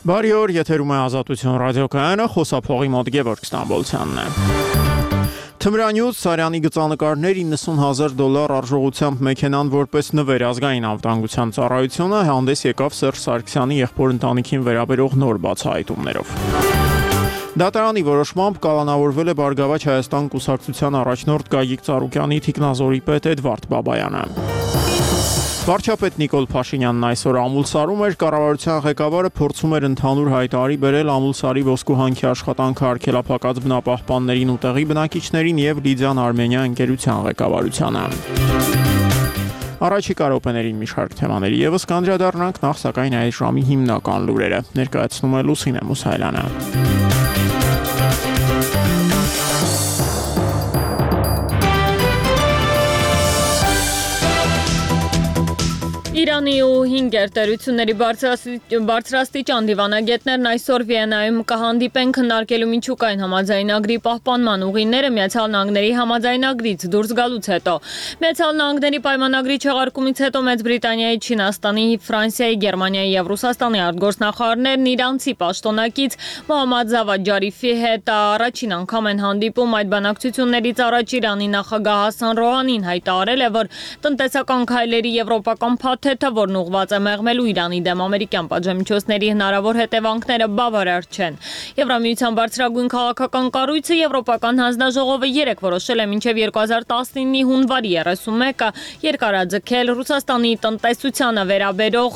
Բարի օր, եթերում է Ազատություն ռադիոկայանը, խոսափողի մոտ Գևորգ Ստամբոլցյանն է։ Թմրանյութ Սարյանի գծանկարներ $90,000 արժողությամբ մեքենան որպես նվեր ազգային անվտանգության ծառայությունը հանդես եկավ Սերժ Սարգսյանի եղբոր ընտանիքին վերաբերող նոր բացահայտումներով։ Դատարանի որոշմամբ կալանավորվել է Բարգավաճ Հայաստան կուսակցության առաջնորդ Գագիկ Ծառուկյանի թիկնազորի պետ Էդվարդ Բաբայանը։ Վարչապետ Նիկոլ Փաշինյանն այսօր Ամուլսարում էր, կառավարության ղեկավարը փորձում էր ընդհանուր հայտարարի բերել Ամուլսարի ոսկուհանքի աշխատանքը արգելափակած բնապահպաններին ու տեղի բնակիչներին եւ Լիդիան Արմենիա ընկերության ղեկավարությանը։ Առաջիկա րոպեներին մի շարք թեմաների եւս կանդրադառնանք, նախ սակայն այս ժամի հիմնական լուրերը։ Ներկայացնում է Լուսինե Մուսայելյանը։ Իրանի ու 5 գերտերությունների բարձրաստիճան դիվանագետներն այսօր Վիեննայում կհանդիպեն քննարկելու միջուկային համաձայնագրի պահպանման ուղիները Միացյալ Նահանգների համաձայնագրից դուրս գալուց հետո։ Միացյալ Նահանգների պայմանագրի չեղարկումից հետո Մեծ Բրիտանիայի, Չինաստանի, Ֆրանսիայի, Գերմանիայի եւ Ռուսաստանի արտգործնախարարներն իրանցի պաշտոնակից Մոհամմադ Զավադ Ջարիֆի հետ առաջին անգամ են հանդիպում։ Այդ բանակցություններից առաջ Իրանի նախագահ Հասան Ռոհանին հայտարարել է, որ տնտեսական քայլերի եվրոպական փաթեթը, որն ուղղված է մեղմելու Իրանի դեմ ամերիկյան պատժամիջոցների հնարավոր հետևանքները բավարար չեն։ Եվրամիության բարձրագույն քաղաքական կառույցը Եվրոպական հանձնաժողովը 3 որոշել է մինչև 2019-ի հունվարի 31-ը երկարաձգել Ռուսաստանի տնտեսությանը վերաբերող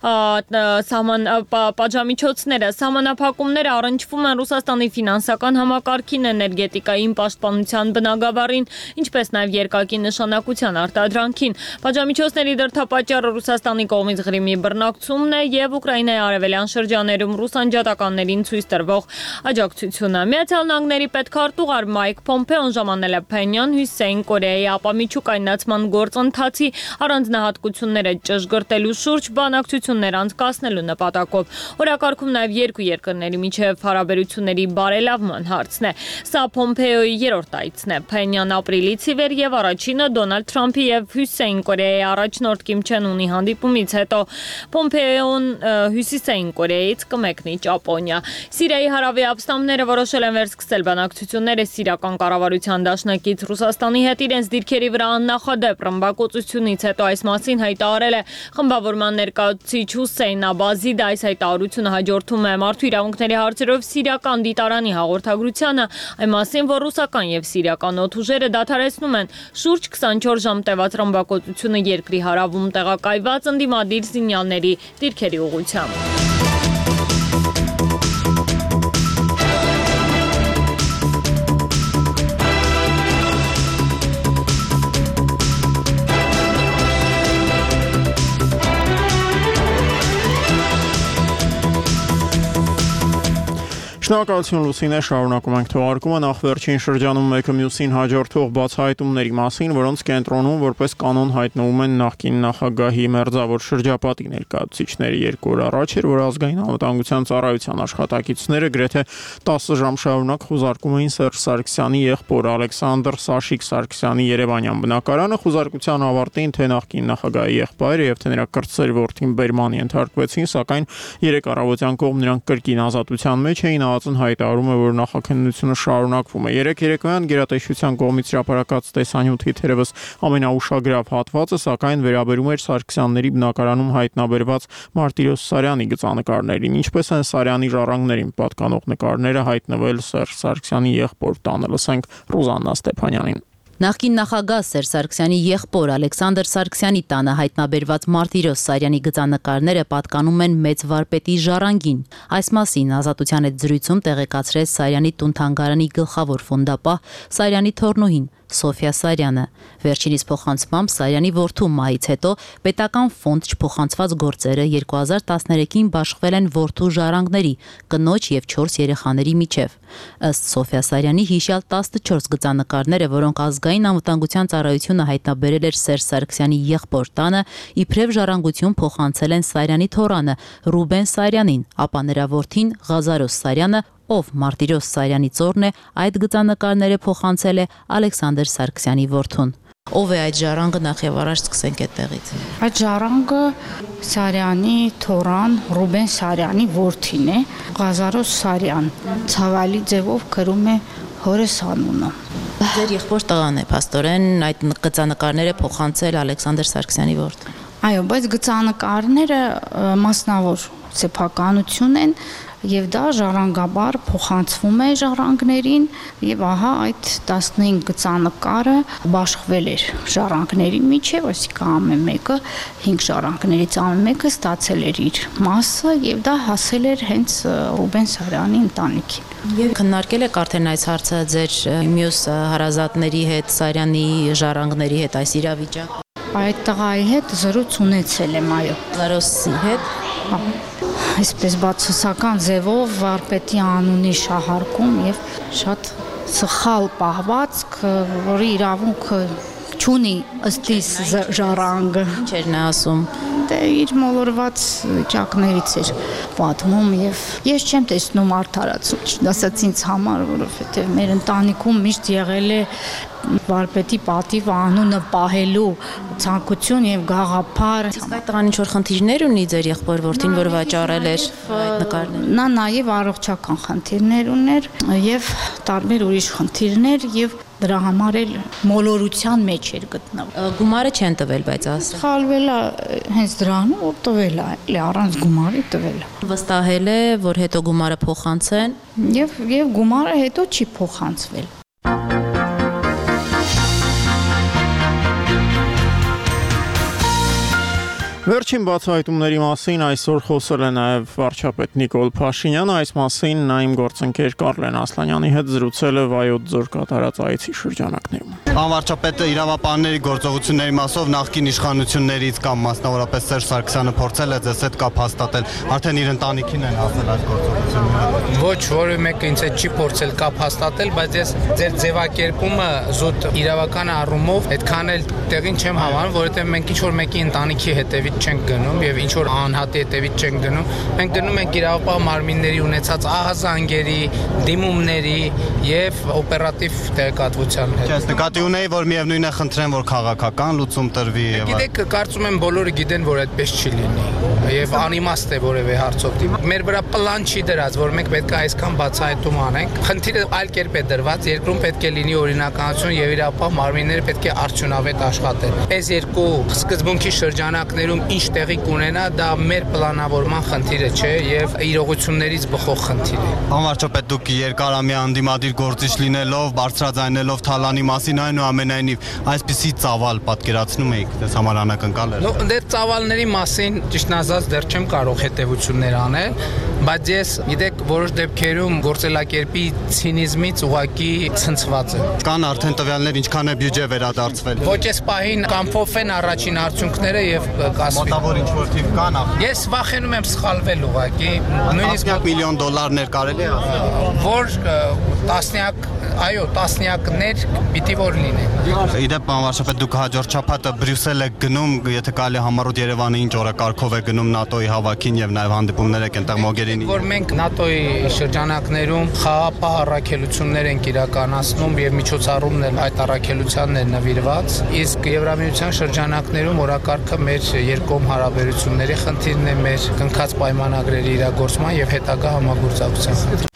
պատժամիջոցները։ Սահմանափակումները առնչվում են Ռուսաստանի ֆինանսական համակարգին, էներգետիկային պաշտպանության բնագավառին, ինչպես նաև երկակի նշանակության արտադրանքին։ Պատժամիջոցների դրդապատճառը Ռուսաստանի կողմից Ղրիմի բռնակցումն է եւ Ուկրաինայի արևելյան շրջաներում ռուս անջատականներին ցույց տրվող աջակցությունը։ Միացյալ Նահանգների պետքարտուղար Մայք Փոմպեոն ժամանել է Փենյան Հյուսեյն Կորեայի ապամիջուկայնացման գործընթացի առանձնահատկությունները ճշգրտելու շուրջ բանակցություններ անցկացնելու նպատակով։ Օրակարգում նաև երկու երկրների միջև հարաբերությունների բարելավման հարցն է։ Սա Փոմպեոյի երրորդ այցն է Փենյան ապրիլից ի վեր եւ առաջինը Դոնալդ Թրամփի եւ Հյուսեյն Կորեայի առաջնորդ Կիմ Չեն Ունի հանդիպումից հետո Փոմպեոն Հյուսիսային Կորեայից կմեկնի Ճապոնիա։ Սիրիայի հարավի ապստամբները որոշել են վերսկսել բանակցությունները սիրիական կառավարության դաշնակից Ռուսաստանի հետ իրենց դիրքերի վրա աննախադեպ ռմբակոծությունից հետո այս մասին հայտարարել է խմբավորման ներկայացուցիչ Հուսեյն Աբազիդը։ Այս հայտարարությունը հաջորդում է մարդու իրավունքների հարցերով սիրիական դիտարանի հաղորդագրությանը, այն մասին, որ ռուսական եւ սիրիական օդուժերը դադարեցնում են շուրջ 24 ժամ տևած ռմբակոծությունը երկրի հարավում տեղակայված ընդդիմադիր զինյալների դիրքերի ուղղությամբ։ Շնորհակալություն Լուսինե, շարունակում ենք թողարկումը նախ վերջին շրջանում մեկը մյուսին հաջորդող բացահայտումների մասին, որոնց կենտրոնում որպես կանոն հայտնվում են նախկին նախագահի մերձավոր շրջապատի ներկայացուցիչները։ 2 օր առաջ էր, որ ազգային անվտանգության ծառայության աշխատակիցները գրեթե 10 ժամ շարունակ խուզարկում էին Սերժ Սարգսյանի եղբոր Ալեքսանդր Սաշիկ Սարգսյանի Երևանյան բնակարանը։ Խուզարկության ավարտին թե նախկին նախագահի եղբայրը եւ թե նրա կրտսեր որդին բերման ենթարկվեցին, սակայն 3 առավոտյան կողմ նրանք կրկին ազատության մեջ էին։ Հայտարարում է, որ նախաքննությունը շարունակվում է։ 3 երեկոյան գերատեսչության կողմից հրապարակած տեսանյութի թերևս ամենաուշագրավ հատվածը, սակայն վերաբերում էր Սարգսյանների բնակարանում հայտնաբերված Մարտիրոս Սարյանի գծանկարներին, ինչպես են Սարյանի ժառանգներին պատկանող նկարները հայտնվել Սերժ Սարգսյանի եղբոր տանը։ Լսենք Ռուզաննա Ստեփանյանին։ Նախկին նախագահ Սերժ Սարգսյանի եղբոր Ալեքսանդր Սարգսյանի տանը հայտնաբերված Մարտիրոս Սարյանի գծանկարները պատկանում են մեծ վարպետի ժառանգին։ Այս մասին Ազատության հետ զրույցում տեղեկացրեց Սարյանի տուն-թանգարանի գլխավոր ֆոնդապահ Սարյանի թոռնուհին Սոֆիա Սարյանը։ Վերջինիս փոխանցմամբ Սարյանի որդու մահից հետո պետական ֆոնդ չփոխանցված գործերը 2013-ին բաշխվել են որդու ժառանգների, կնոջ եւ 4 երեխաների միջև։ Ըստ Սոֆիա Սարյանի հիշյալ 14 գծանկարները, որոնք ազգային անվտանգության ծառայությունը հայտնաբերել էր Սերժ Սարգսյանի եղբոր տանը, իբրև ժառանգություն փոխանցել են Սարյանի թոռանը Ռուբեն Սարյանին, ապա նրա որդին Ղազարոս Սարյանը, ով Մարտիրոս Սարյանի ծոռն է, այդ գծանկարները փոխանցել է Ալեքսանդր Սարգսյանի որդուն։ Ով է այդ ժառանգը, նախ եւ առաջ սկսենք այդտեղից։ Այդ ժառանգը Սարյանի Թորան Ռուբեն Սարյանի որդին է, Ղազարոս Սարյան, ցավալի ձևով գրում է հորս անունը։ Ձեր եղբոր տղան է, փաստորեն այդ գծանկարները փոխանցել Ալեքսանդր Սարգսյանի որդին։ Այո, բայց գծանկարները մասնավոր սեփականություն են եւ դա ժառանգաբար փոխանցվում է ժառանգներին եւ ահա այդ 15 գծանկարը բաշխվել էր ժառանգների միջև, այսինքն ամեն մեկը 5 ժառանգներից ամեն մեկը ստացել էր իր մասը եւ դա հասել էր հենց Ռուբեն Սարյանի ընտանիքին։ Եվ քննարկել եք արդեն այս հարցը ձեր մյուս հարազատների հետ, Սարյանի ժառանգների հետ այս իրավիճակը։ Այդ տղայի հետ զրույց ունեցել եմ, այո։ Լարոսի հետ։ Այսպես բացասական ձևով վարպետի անունի շահարկում եւ շատ սխալ պահվածք, որի իրավունքը չունի ըստ իս ժառանգը։ Ինչ էր նա ասում։ Դե իր մոլորված վիճակներից էր պատմում եւ ես չեմ տեսնում արդարացում, ասած ինձ համար, որովհետեւ մեր ընտանիքում միշտ եղել է վարպետի պատիվ անունը պահելու ցանկություն եւ գաղափար։ Իսկ այդ տղան ինչ-որ խնդիրներ ունի ձեր եղբոր որդին, որ վաճառել էր այդ նկարները։ Նա նաեւ առողջական խնդիրներ ուներ եւ տարբեր ուրիշ խնդիրներ եւ դրա համար էլ մոլորության մեջ էր գտնվում։ Գումարը չեն տվել, բայց ասա։ Խալվել է հենց դրանով, որ տվել է, առանց գումարի տվել է։ Վստահել է, որ հետո գումարը փոխանցեն։ Եվ գումարը հետո չի փոխանցվել։ Վերջին բացահայտումների մասին այսօր խոսել է նաև վարչապետ Նիկոլ Փաշինյանը, այս մասին նա իմ գործընկեր Կարլեն Ասլանյանի հետ զրուցել է Վայոց ձոր կատարած այցի շրջանակներում։ Վարչապետը իրավապահների գործողությունների մասով նախկին իշխանություններից կամ մասնավորապես Սերժ Սարգսյանը փորձել է ձեզ հետ կապ հաստատել, արդեն իր ընտանիքին են հասել այս գործողությունները։ Ոչ, որևէ մեկը ինձ հետ չի փորձել կապ հաստատել, բայց ես ձեր ձևակերպումը զուտ իրավական առումով այդքան էլ տեղին չեմ հավանում, որովհետև մենք ինչ որ մեկի ընտանիքի հետևից չենք գնում եւ ինչ որ անհատի հետևից չենք գնում։ Մենք գնում ենք իրավապահ մարմինների ունեցած ահազանգերի, դիմումների եւ օպերատիվ տեղեկատվության հետ։ Ես նկատի ունեի, որ միևնույն է խնդրեմ, որ քաղաքական լուծում տրվի եւ Գիտեք, կարծում եմ բոլորը գիտեն, որ այդպես չի լինի եւ անիմաստ է որևէ հարցով դիմել։ Մեր վրա պլան չի դրած, որ մենք պետք է այսքան բացահայտում անենք։ Խնդիրը այլ կերպ է դրված, երկրում պետք է լինի օրինականություն եւ իրավապահ մարմինները պետք է արդյունավետ աշխատեն։ Այս երկու սկզբունքի շրջանակներում ինչ տեղի կունենա, դա մեր պլանավորման խնդիրը չէ եւ իրողություններից բխող խնդիր է։ Վարչապետ, դուք երկարամյա անդիմադիր գործիչ լինելով, բարձրաձայնելով Թալանի մասին, այնուամենայնիվ այսպիսի ծավալ պատկերացնում եք, դες համար անակնկալ էր։ Դեռ ծավալների մասին ճիշտն ասած դեռ չեմ կարող հետևություններ անել, բայց ես գիտեք որոշ դեպքերում գործելակերպի ցինիզմից ուղակի ցնցված եմ։ Կան արդեն տվյալներ, ինչքան է բյուջե վերադարձվել։ Ոչ այս պահին կամփոփեն առաջին արդյունքները եւ կասվի։ Մոտավոր ինչ-որ թիվ կան։ Ես վախենում եմ սխալվել ուղակի, նույնիսկ $1 միլիոն կարելի է ասել։ Որ տասնյակներ պիտի որ լինեն։ Իդեպ վարչապետ, դուք հաջորդ շաբաթը Բրյուսել եք գնում, եթե կարելի համառոտ Երևանը ինչ օրակարգով է գնում ՆԱՏՕ-ի հավաքին եւ նաեւ հանդիպումներ եք այնտեղ Մոգերինի։ Որ մենք ՆԱՏՕ-ի շրջանակներում խաղապահ առաքելություններ ենք իրականացնում եւ միջոցառումն էլ այդ առաքելությանն է նվիրված, իսկ Եվրամիության շրջանակներում օրակարգը մեր երկկողմ հարաբերությունների խնդիրն է, մեր կնքած պայմանագրերի իրագործման եւ հետագա համագործակցության խնդիրը։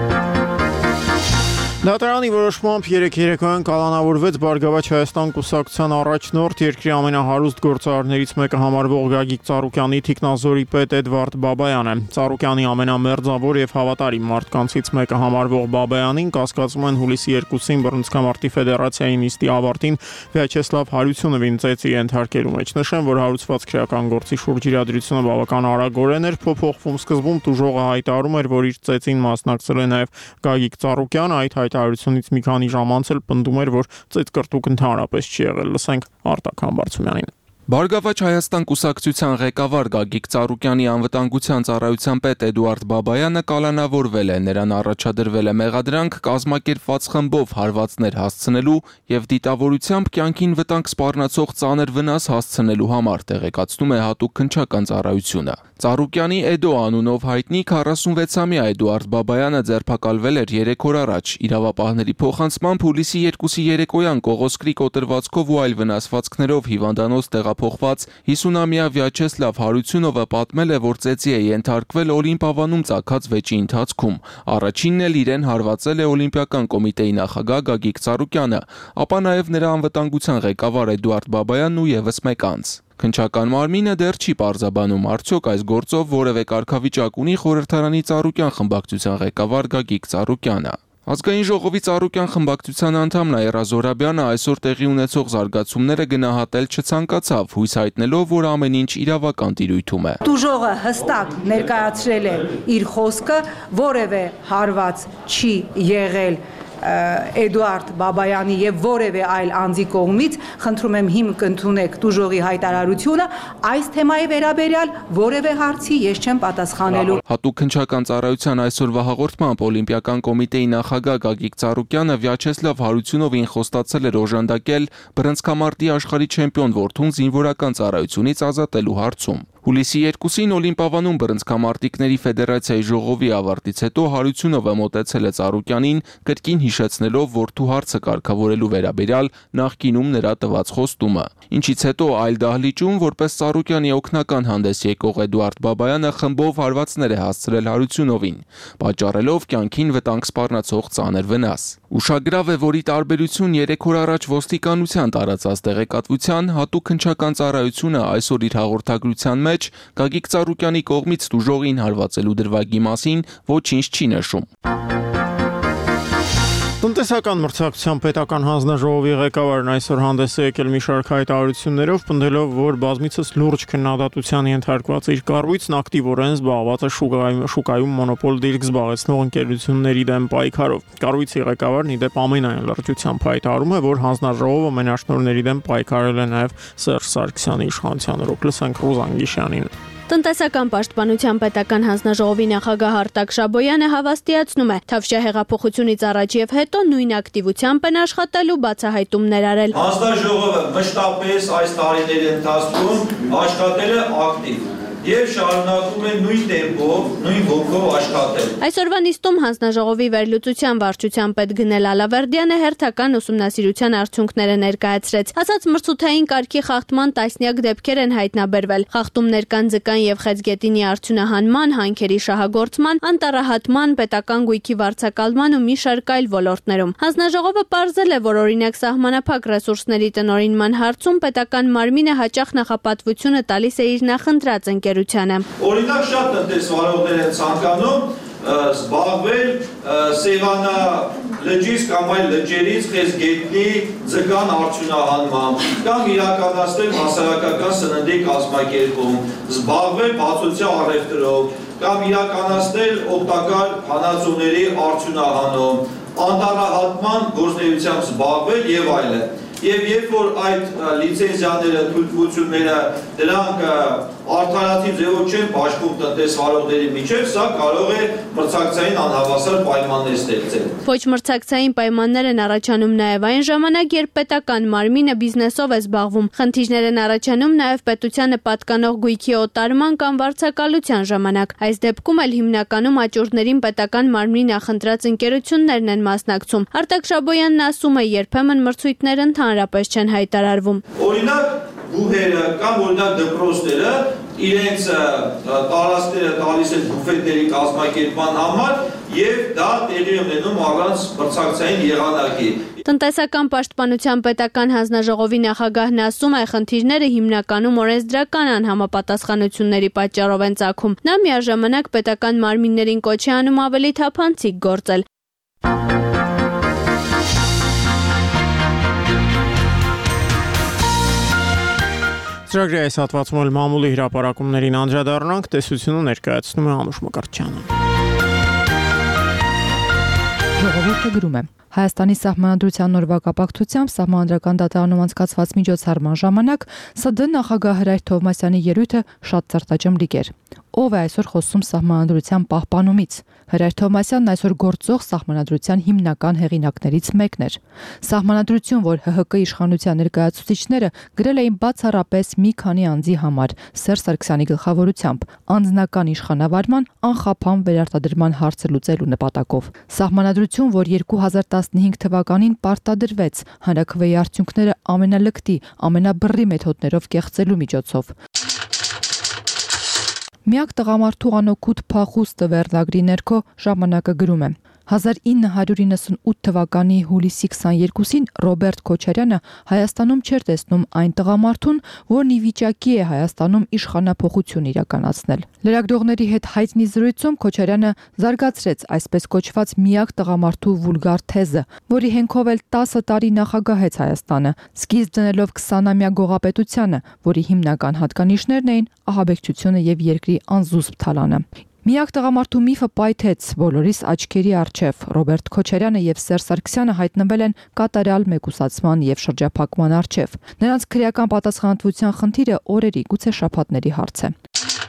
Դատարանի որոշմամբ երեկոյան կալանավորվեց Բարգավաճ Հայաստան կուսակցության առաջնորդ երկրի ամենահարուստ գործարարներից մեկը համարվող Գագիկ Ծառուկյանի թիկնազորի պետ Էդվարդ Բաբայանը։ Ծառուկյանի ամենամերձավոր եւ հավատարիմ մարդկանցից մեկը համարվող Բաբայանին կասկածում են հուլիսի 2-ին Բռնցքամարտի ֆեդերացիայի նիստի ավարտին Վյաչեսլավ Հարությունովին ծեծի ենթարկելու մեջ։ Նշեմ, որ հարուցված քրեական գործի շուրջ իրադրությունը բավական արագորեն էր փոփոխվում։ Սկզբում տուժողը հայտարարում էր, որ իր ծեծին մասնակցել է նաեւ Գագիկ Ծառուկյանը, այդ հայտարարությունից մի քանի ժամ անց էլ պնդում էր, որ ծեծկրտուկ ընդհանրապես չի եղել։ Լսենք Արտակ Համբարձումյանին։ Բարգավաճ Հայաստան կուսակցության ղեկավար Գագիկ Ծառուկյանի անվտանգության ծառայության պետ Էդուարդ Բաբայանը կալանավորվել է, նրան առաջադրվել է մեղադրանք կազմակերպված խմբով հարվածներ հասցնելու եւ դիտավորությամբ կյանքին վտանգ սպառնացող ծանր վնաս հասցնելու համար, տեղեկացնում է հատուկ քննչական ծառայությունը։ Ծառուկյանի Էդո անունով հայտնի 46-ամյա Էդուարդ Բաբայանը ձերբակալվել էր 3 օր առաջ։ Իրավապահների փոխանցմամբ հուլիսի 2-ի երեկոյան Կողոսկրի կոտրվածքով ու այլ վնասվածքներով հիվանդանոց տեղափոխված 50-ամյա Վյաչեսլավ Հարությունովը պատմել է, որ ծեծի է ենթարկվել Օլիմպիավանում ծագած վեճի ընթացքում։ Առաջինն էլ իրեն հարվածել է Օլիմպիական կոմիտեի նախագահ Գագիկ Ծառուկյանը, ապա նաև նրա անվտանգության ղեկավար Էդուարդ Բաբայանն ու եւս մեկ անձ։ Քննչական մարմինը դեռ չի պարզաբանում արդյոք այս գործով որևէ կարգավիճակ ունի խորհրդարանի Ծառուկյան խմբակցության ղեկավար Գագիկ Ծառուկյանը։ Ազգային ժողովի Ծառուկյան խմբակցության անդամ Նաիրա Զորաբյանը այսօր տեղի ունեցող զարգացումները գնահատել չցանկացավ, հույս հայտնելով, որ ամեն ինչ իրավական տիրույթում է։ Տուժողը հստակ ներկայացրել է իր խոսքը, որևէ հարված չի եղել Էդուարդ Բաբայանի եւ որևէ այլ անձի կողմից, խնդրում եմ հիմք ընդունեք տուժողի հայտարարությունը, այս թեմայի վերաբերյալ որևէ հարցի ես չեմ պատասխանելու։ Հատուկ քննչական ծառայության այսօրվա հաղորդմամբ Օլիմպիական կոմիտեի նախագահ Գագիկ Ծառուկյանը Վյաչեսլավ Հարությունովին խոստացել էր օժանդակել բռնցքամարտի աշխարհի չեմպիոն որդուն զինվորական ծառայությունից ազատելու հարցում։ Հուլիսի 2-ին Օլիմպիավանում բռնցքամարտիկների ֆեդերացիայի ժողովի ավարտից հետո Հարությունովը մոտեցել է Ծառուկյանին, կրկին հիշեցնելով որդու հարցը կարգավորելու վերաբերյալ նախկինում նրա տված խոստումը։ Ինչից հետո այլ դահլիճում, որպես Ծառուկյանի օգնական հանդես եկող Էդուարդ Բաբայանը խմբով հարվածներ է հասցրել Հարությունովին, պատճառելով կյանքին վտանգ սպառնացող ծանր վնաս։ Ուշագրավ է, որ ի տարբերություն 3 օր առաջ ոստիկանության տարածած տեղեկատվության, հատուկ քննչական ծառայությունը այսօր իր հաղորդագրության մեջ Գագիկ Ծառուկյանի կողմից տուժողին հարվածելու դրվագի մասին ոչինչ չի նշում։ Տնտեսական մրցակցության պետական հանձնաժողովի ղեկավարն այսօր հանդես է եկել մի շարք հայտարարություններով, պնդելով, որ բազմիցս լուրջ քննադատության ենթարկված իր կառույցն ակտիվորեն զբաղված է շուկայում մոնոպոլ դիրք զբաղեցնող ընկերությունների դեմ պայքարով։ Կառույցի ղեկավարն ի դեպ ամենայն լրջությամբ հայտարարում է, որ հանձնաժողովը մենաշնորհների դեմ պայքարել է նաև Սերժ Սարգսյանի իշխանության օրոք։ Լսենք Ռուզան Գիշյանին։ Տնտեսական պաշտպանության պետական հանձնաժողովի նախագահ Արտակ Շաբոյանը հավաստիացնում է, Թավշյա հեղափոխությունից առաջ եւ հետո նույն ակտիվությամբ են աշխատել ու բացահայտումներ արել։ Հանձնաժողովը մշտապես այս տարիների ընթացքում աշխատել է ակտիվ եւ շարունակում է նույն տեմպով, նույն ոգով աշխատել։ Այսօրվա նիստում հանձնաժողովի վերլուծության վարչության պետ Գնել Ալավերդյանը հերթական ուսումնասիրության արդյունքները ներկայացրեց։ Ասած մրցութային կարգի խախտման տասնյակ դեպքեր են հայտնաբերվել։ Խախտումներ կան ձկան եւ խեցգետինի արդյունահանման, հանքերի շահագործման, անտառահատման, պետական գույքի վարձակալման ու մի շարք այլ ոլորտներում։ Հանձնաժողովը պարզել է, որ օրինակ սահմանափակ ռեսուրսների տնօրինման հարցում պետական մարմինը հաճախ նախապատվությունը տալիս է իր նախընտրած Օրինակ շատ տնտեսվարողներ են ցանկանում զբաղվել Սևանա լճից կամ այլ լճերից խեցգետնի ձկան արդյունահանմամբ կամ իրականացնել հասարակական սննդի կազմակերպում, զբաղվել բացօթյա առևտրով կամ իրականացնել օգտակար հանածոների արդյունահանում, անտառահատման գործունեությամբ զբաղվել եւ այլն։ Եվ երբ որ այդ լիցենզիաները, թույլտվությունները դրանք արդարացի ձևով չեն բաշխում տնտեսվարողների միջև, սա կարող է մրցակցային անհավասար պայմաններ ստեղծել։ Ոչ մրցակցային պայմաններ են առաջանում նաև այն ժամանակ, երբ պետական մարմինը բիզնեսով է զբաղվում։ Խնդիրներ են առաջանում նաև պետությանը պատկանող գույքի օտարման կամ վարձակալության ժամանակ։ Այս դեպքում էլ հիմնականում աճուրդներին պետական մարմնի նախընտրած ընկերություններն են մասնակցում։ Արտակ Շաբոյանն ասում է, երբեմն մրցույթներ ընդհանրապես չեն հայտարարվում։ Օրինակ բուհերը կամ օրինակ դպրոցները իրենց տարածքները տալիս են բուֆետների կազմակերպման համար եւ դա տեղի ունենում առանց մրցակցային եղանակի։ Տնտեսական պաշտպանության պետական հանձնաժողովի նախագահն ասում է, խնդիրները հիմնականում օրենսդրական անհամապատասխանությունների պատճառով են ծագում։ Նա միաժամանակ պետական մարմիններին կոչ է անում ավելի թափանցիկ գործել։ Ծրագրի այս հատվածում էլ մամուլի հրապարակումներին անդրադառնանք, տեսությունը ներկայացնում է Անուշ Մկրտչյանը։ Ժողովուրդը գրում է. Հայաստանի սահմանադրության օրվա կապակցությամբ սահմանադրական դատարանում անցկացված միջոցառման ժամանակ ՍԴ նախագահ Հրայր Թովմասյանի ելույթը շատ ծրտաջմլիկ էր։ ով է այսօր խոսում սահմանադրության պահպանումից։ Հրայր Թովմասյանն այսօր գործող սահմանադրության հիմնական հեղինակներից մեկն էր։ Սահմանադրություն, որ ՀՀԿ իշխանության ներկայացուցիչները գրել էին բացառապես մի քանի անձի համար Սերժ Սարգսյանի գլխավորությամբ, անձնական իշխանավարման անխափան վերարտադրման հարցը լուծելու նպատակով։ Սահմանադրություն, որ 2015 թվականին պարտադրվեց հանրաքվեի արդյունքները ամենալկտի, ամենաբռի մեթոդներով կեղծելու միջոցով։ Միակ տղամարդու անօգուտ փախուստը վերնագրի ներքո ժամանակը գրում է. 1998 թվականի հուլիսի 22-ին Ռոբերտ Քոչարյանը Հայաստանում չէր տեսնում այն տղամարդուն, որն ի վիճակի է Հայաստանում իշխանափոխություն իրականացնել։ Լրագրողների հետ հայտնի զրույցում Քոչարյանը զարգացրեց այսպես կոչված միակ տղամարդու վուլգար թեզը, որի հենքով էլ 10 տարի նախագահեց Հայաստանը, սկիզբ դնելով 20-ամյա գողապետությանը, որի հիմնական հատկանիշներն էին ահաբեկչությունը եւ երկրի անզուսպ թալանը։ Միակ տղամարդու միֆը պայթեց բոլորիս աչքերի առջև։ Ռոբերտ Քոչարյանը եւ Սերժ Սարգսյանը հայտնվել են կատարյալ մեկուսացման եւ շրջափակման առջև։ Նրանց քրեական պատասխանատվության խնդիրը օրերի, գուցե շաբաթների հարց է։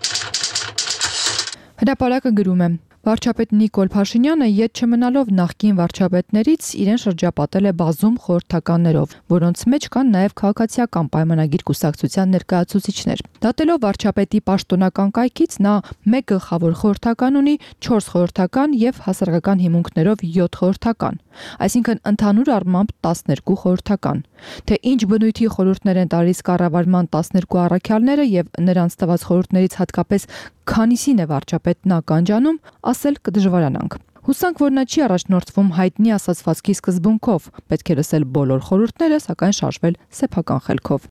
Հրապարակը գրում է. Վարչապետ Նիկոլ Փաշինյանը յետ չմնալով նախկին վարչապետներից իրեն շրջապատել է բազում խորհրդականներով, որոնց մեջ կան նաև քաղաքացիական պայմանագիր կուսակցության ներկայացուցիչներ։ Դատելով վարչապետի պաշտոնական կայքից նա 1 գլխավոր խորհրդական ունի, 4 խորհրդական եւ հասարակական հիմունքներով 7 խորհրդական, այսինքն ընդհանուր առմամբ 12 խորհրդական։ Թե ինչ բնույթի խորհուրդներ են տալիս կառավարման 12 առաքյալները եւ նրանց տված խորհուրդներից հատկապես քանիսին է վարչապետն ականջանում, ասել կդժվարանանք։ Հուսանք, որ նա չի առաջնորդվում հայտնի ասացվածքի սկզբունքով, պետք է լսել բոլոր խորհուրդները, սակայն շարժվել սեփական խելքով։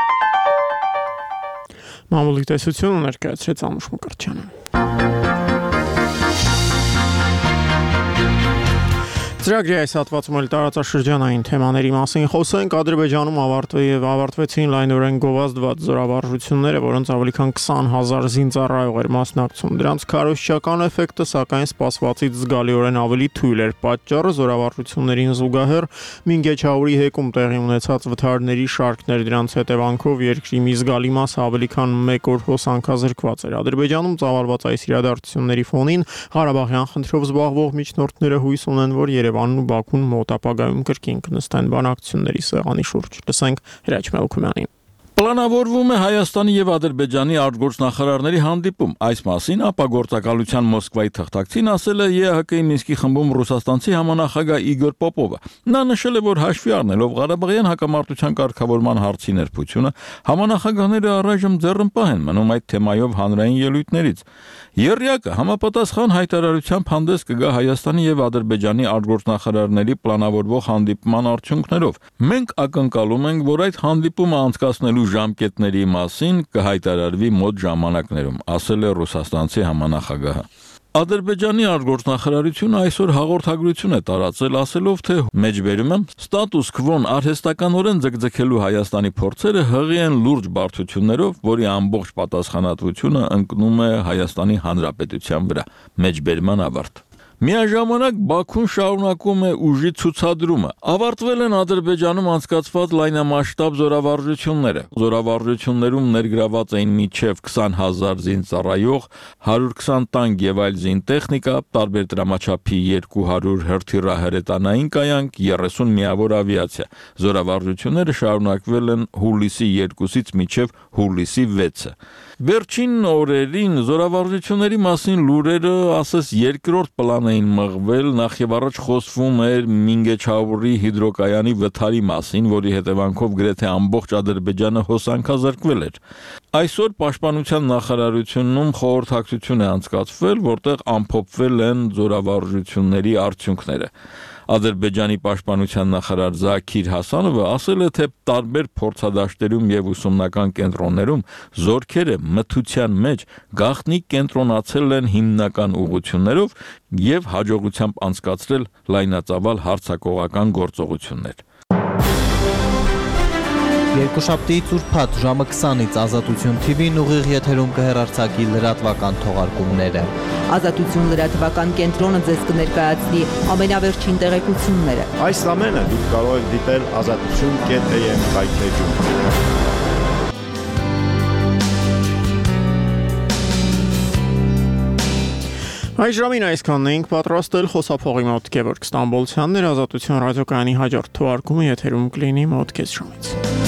Մամուլի տեսությունը ներկայացրեց Անուշ Մկրտչյանը։ Ծրագրի այս հատվածում էլ տարածաշրջանային թեմաների մասին խոսենք։ Ադրբեջանում ավարտվեցին լայնորեն գովազդված զորավարժությունները, որոնց ավելի քան 20,000 զինծառայող էր մասնակցում։ Դրանց քարոզչական էֆեկտը, սակայն, սպասվածից զգալիորեն ավելի թույլ էր։ Պատճառը զորավարժություններին զուգահեռ Մինգեչաուրի հեկում տեղի ունեցած վթարների շարքն էր։ Դրանց հետևանքով երկրի մի զգալի մասը ավելի քան 1 օր հոսանքազրկված էր։ Ադրբեջանում ծավալված այս իրադարձությունների ֆոնին Ղարաբաղյան խնդրով զբաղվող միջնորդները հույս ունեն, որ Երևանն ու Բաքուն մոտ ապագայում կրկին կնստեն բանակցությունների սեղանի շուրջ։ Լսենք Հրաչ Մելքումյանին։ Պլանավորվում է Հայաստանի եւ Ադրբեջանի արտգործնախարարների հանդիպում։ Այս մասին ապագործակալության Մոսկվայի թղթակցին ասել է ԵՀԿ-ի Մինսկի խմբում ռուսաստանցի համանախագահ Իգոր Պոպովը։ Նա նշել է, որ հաշվի առնելով Ղարաբաղյան հակամարտության կարգավորման հարցի ներբությունը, համանախագահները առայժմ ձեռնպահ են մնում այդ թեմայով հանրային ելույթներից։ Եռյակը համապատասխան հայտարարությամբ հանդես կգա Հայաստանի եւ Ադրբեջանի արտգործնախարարների պլանավորվող հանդիպման արդյունքներով։ Մենք ակնկալում ենք, որ այդ հանդիպումը անցկացնելու ժամկետների մասին կհայտարարվի մոտ ժամանակներում, ասել է ռուսաստանցի համանախագահը։ Ադրբեջանի արտգործնախարարությունը այսօր հաղորդագրություն է տարածել, ասելով, թե մեջբերում եմ ստատուս քվոն արհեստականորեն ձգձգելու Հայաստանի փորձերը հղի են լուրջ բարդություններով, որի ամբողջ պատասխանատվությունը ընկնում է Հայաստանի Հանրապետության վրա։ Մեջբերման ավարտ։ Միաժամանակ Բաքուն շարունակում է ուժի ցուցադրումը։ Ավարտվել են Ադրբեջանում անցկացված լայնամասշտաբ զորավարժությունները։ Զորավարժություններում ներգրաված էին մինչև 20,000 զինծառայող, 120 տանկ եւ այլ զինտեխնիկա, տարբեր դրամաչափի 200 հրթիռահրետանային կայանք, 30 միավոր ավիացիա։ Զորավարժությունները շարունակվել են հուլիսի 2-ից մինչև հուլիսի 6-ը։ Վերջին օրերին զորավարժությունների մասին լուրերը ասես երկրորդ պլան էին մղվել, նախ եւ առաջ խոսվում էր Մինգեչաուրի հիդրոկայանի վթարի մասին, որի հետևանքով գրեթե ամբողջ Ադրբեջանը հոսանքազրկվել էր։ Այսօր Պաշտպանության նախարարությունում խորհրդակցություն է անցկացվել, որտեղ ամփոփվել են զորավարժությունների արդյունքները։ Ադրբեջանի պաշտպանության նախարար Զաքիր Հասանովը ասել է, թե տարբեր փորձադաշտերում եւ ուսումնական կենտրոններում զորքերը մթության մեջ գաղտնի կենտրոնացել են հիմնական ուղղություններով եւ հաջողությամբ անցկացրել լայնածավալ հարձակողական գործողություններ։ Երկուշաբթիից ուրբաթ ժամը 20-ից Ազատություն TV-ն ուղիղ եթերում կհեռարձակի լրատվական թողարկումները։ Ազատություն լրատվական կենտրոնը ձեզ կներկայացնի ամենավերջին տեղեկությունները։ Այս ամենը դուք կարող եք դիտել azatutun.am կայքէջում։ Այս ժամին այսքանն էինք պատրաստել խոսափողի մոտ Գևորգ Ստամբոլցյանն էր Ազատություն ռադիոկայանի հաջորդ թողարկումը եթերում կլինի մոտ կես ժամից։